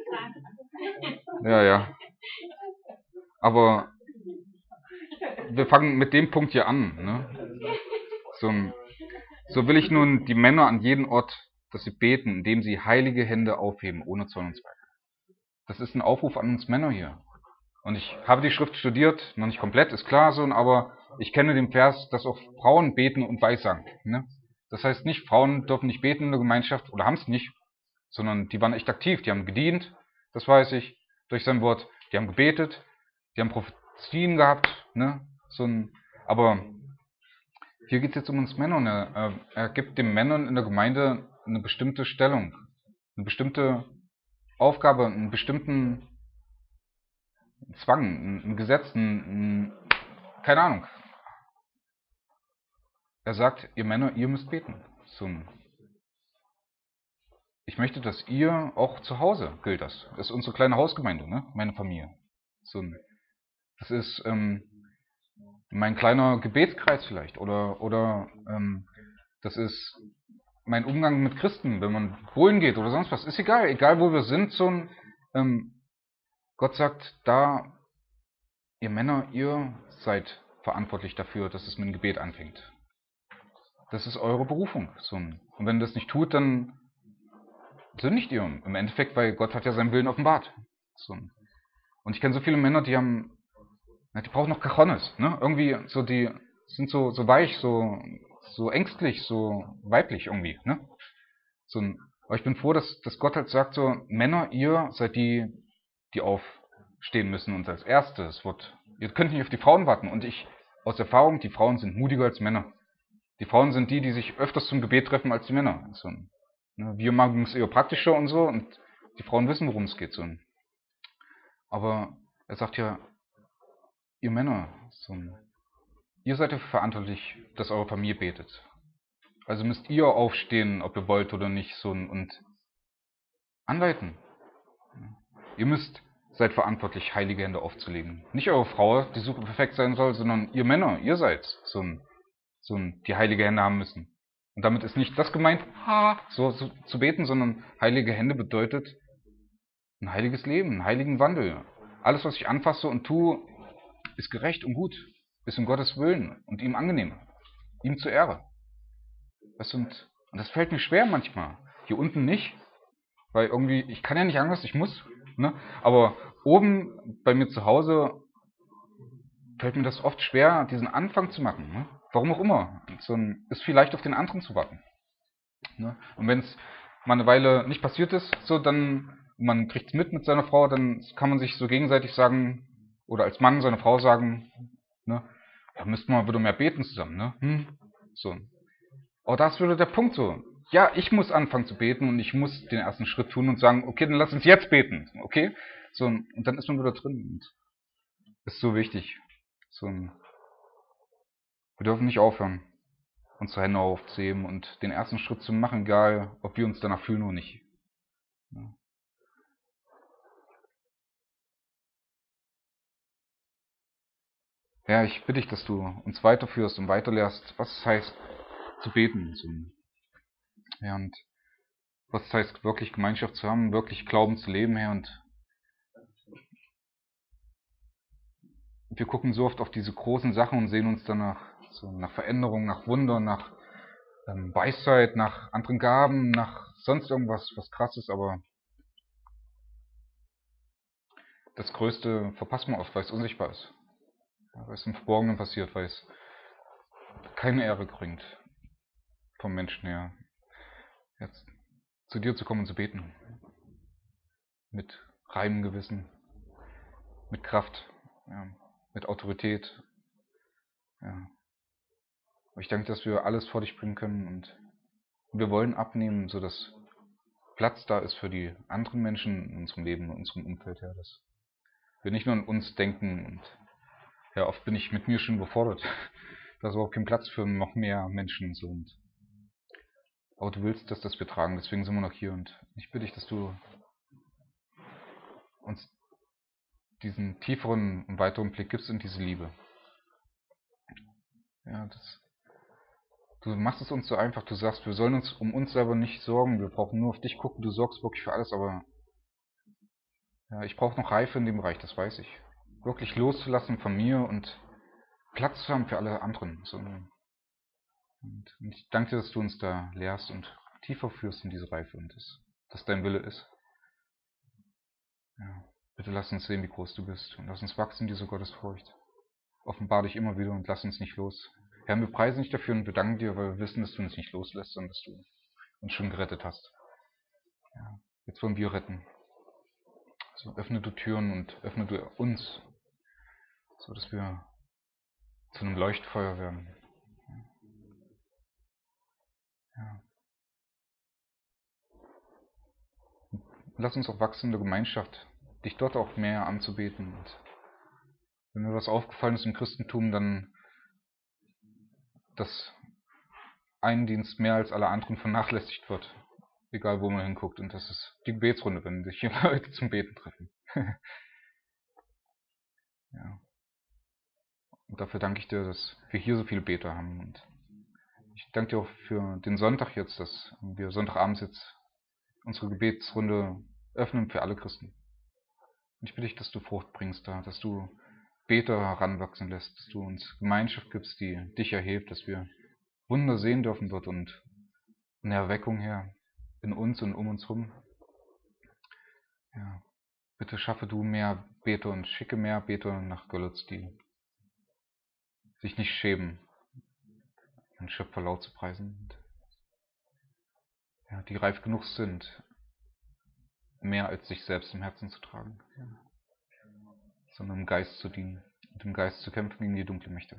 ja, ja. Aber wir fangen mit dem Punkt hier an. Ne? So, so will ich nun die Männer an jeden Ort, dass sie beten, indem sie heilige Hände aufheben, ohne Zorn und Zweifel. Das ist ein Aufruf an uns Männer hier. Und ich habe die Schrift studiert, noch nicht komplett, ist klar so, aber ich kenne den Vers, dass auch Frauen beten und weissagen. Ne? Das heißt nicht, Frauen dürfen nicht beten in der Gemeinschaft, oder haben es nicht, sondern die waren echt aktiv, die haben gedient, das weiß ich, durch sein Wort, die haben gebetet, die haben Prophezien gehabt, ne? So ein, aber hier geht es jetzt um uns Männer. Ne? Er gibt den Männern in der Gemeinde eine bestimmte Stellung, eine bestimmte Aufgabe, einen bestimmten Zwang, ein Gesetz, ein, ein, keine Ahnung. Er sagt, ihr Männer, ihr müsst beten. So ein, ich möchte, dass ihr auch zu Hause gilt das. Das ist unsere kleine Hausgemeinde, ne? Meine Familie. So ein, das ist ähm, mein kleiner Gebetskreis vielleicht. Oder, oder ähm, das ist mein Umgang mit Christen, wenn man holen geht oder sonst was. Ist egal, egal wo wir sind. So ein, ähm, Gott sagt, da, ihr Männer, ihr seid verantwortlich dafür, dass es mit dem Gebet anfängt. Das ist eure Berufung. So ein, und wenn ihr das nicht tut, dann sündigt ihr im Endeffekt, weil Gott hat ja seinen Willen offenbart. So. Und ich kenne so viele Männer, die haben, na, die brauchen noch Cajones, ne? Irgendwie so, die sind so, so weich, so, so ängstlich, so weiblich irgendwie, ne? So ein, aber ich bin froh, dass, dass Gott halt sagt so, Männer, ihr seid die, die aufstehen müssen und als erstes wird, ihr könnt nicht auf die Frauen warten. Und ich, aus Erfahrung, die Frauen sind mutiger als Männer. Die Frauen sind die, die sich öfters zum Gebet treffen als die Männer. So, ne, wir machen es eher praktischer und so und die Frauen wissen, worum es geht. So. Aber er sagt ja, ihr Männer, so, ihr seid dafür verantwortlich, dass eure Familie betet. Also müsst ihr aufstehen, ob ihr wollt oder nicht, so, und anleiten. Ihr müsst, seid verantwortlich, heilige Hände aufzulegen. Nicht eure Frau, die super perfekt sein soll, sondern ihr Männer, ihr seid so, so die heilige Hände haben müssen. Und damit ist nicht das gemeint, so, so zu beten, sondern heilige Hände bedeutet ein heiliges Leben, einen heiligen Wandel. Alles, was ich anfasse und tue, ist gerecht und gut, ist um Gottes Willen und ihm angenehm, ihm zur Ehre. Weißt du, und, und das fällt mir schwer manchmal. Hier unten nicht, weil irgendwie, ich kann ja nicht anders, ich muss. Ne? Aber oben bei mir zu Hause fällt mir das oft schwer, diesen Anfang zu machen. Ne? Warum auch immer. So ein, ist vielleicht auf den anderen zu warten. Ne? Und wenn es mal eine Weile nicht passiert ist, so dann man kriegt es mit mit seiner Frau, dann kann man sich so gegenseitig sagen, oder als Mann seiner Frau sagen, ne, da müssten wir wieder mehr beten zusammen. Ne? Hm? So. Aber das würde der Punkt so. Ja, ich muss anfangen zu beten und ich muss den ersten Schritt tun und sagen, okay, dann lass uns jetzt beten. Okay? So, und dann ist man wieder drin. Und das ist so wichtig. So, wir dürfen nicht aufhören, unsere Hände aufzuheben und den ersten Schritt zu machen, egal ob wir uns danach fühlen oder nicht. Ja. Ja, ich bitte dich, dass du uns weiterführst und weiterlehrst, was es heißt, zu beten. So. Ja, und was es heißt, wirklich Gemeinschaft zu haben, wirklich Glauben zu leben, Herr. Und wir gucken so oft auf diese großen Sachen und sehen uns danach, so nach Veränderung, nach Wunder, nach ähm, Weisheit, nach anderen Gaben, nach sonst irgendwas, was krass ist, aber das Größte verpasst man oft, weil es unsichtbar ist. Ja, weil es im Verborgenen passiert, weil es keine Ehre bringt vom Menschen her. Jetzt zu dir zu kommen und zu beten. Mit reinem Gewissen, mit Kraft, ja, mit Autorität. Ja. Aber ich denke, dass wir alles vor dich bringen können und Wir wollen abnehmen, sodass Platz da ist für die anderen Menschen in unserem Leben, in unserem Umfeld. Ja, dass wir nicht nur an uns denken. Und ja, oft bin ich mit mir schon überfordert. Da ist überhaupt kein Platz für noch mehr Menschen. So. Und, aber du willst, dass das wir tragen, deswegen sind wir noch hier. Und ich bitte dich, dass du uns diesen tieferen und weiteren Blick gibst in diese Liebe. Ja, das, du machst es uns so einfach. Du sagst, wir sollen uns um uns selber nicht sorgen. Wir brauchen nur auf dich gucken. Du sorgst wirklich für alles, aber ja, ich brauche noch Reife in dem Bereich, das weiß ich. Wirklich loszulassen von mir und Platz zu haben für alle anderen. So, und, und ich danke dir, dass du uns da lehrst und tiefer führst in diese Reife und dass das dein Wille ist. Ja, bitte lass uns sehen, wie groß du bist und lass uns wachsen in diese Gottesfurcht. Offenbar dich immer wieder und lass uns nicht los. Herr, wir preisen dich dafür und wir danken dir, weil wir wissen, dass du uns nicht loslässt, sondern dass du uns schon gerettet hast. Ja, jetzt wollen wir retten. So, öffne du Türen und öffne du uns, so dass wir zu einem Leuchtfeuer werden. Ja. Lass uns auch wachsen in der Gemeinschaft, dich dort auch mehr anzubeten. Und wenn mir was aufgefallen ist im Christentum, dann, dass ein Dienst mehr als alle anderen vernachlässigt wird, egal wo man hinguckt. Und das ist die Gebetsrunde, wenn sich hier Leute zum Beten treffen. Ja. Und dafür danke ich dir, dass wir hier so viele Beter haben. Und ich danke dir auch für den Sonntag jetzt, dass wir Sonntagabends jetzt unsere Gebetsrunde öffnen für alle Christen. Und ich bitte dich, dass du Frucht bringst da, dass du Beter heranwachsen lässt, dass du uns Gemeinschaft gibst, die dich erhebt, dass wir Wunder sehen dürfen dort und eine Erweckung her in uns und um uns rum. Ja, bitte schaffe du mehr Beter und schicke mehr Beter nach Görlitz, die sich nicht schämen, den Schöpfer laut zu preisen. Und ja, die reif genug sind, mehr als sich selbst im Herzen zu tragen, ja, sondern im Geist zu dienen und im Geist zu kämpfen gegen die dunklen Mächte.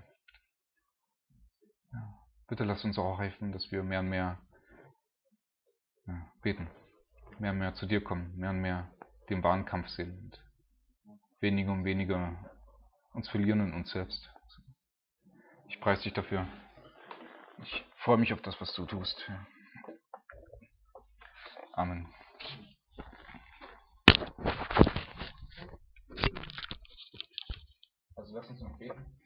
Ja, bitte lass uns auch helfen, dass wir mehr und mehr ja, beten, mehr und mehr zu dir kommen, mehr und mehr den wahren Kampf sehen und weniger und weniger uns verlieren in uns selbst. Ich preise dich dafür. Ich freue mich auf das, was du tust. Amen. Also lass uns noch beten.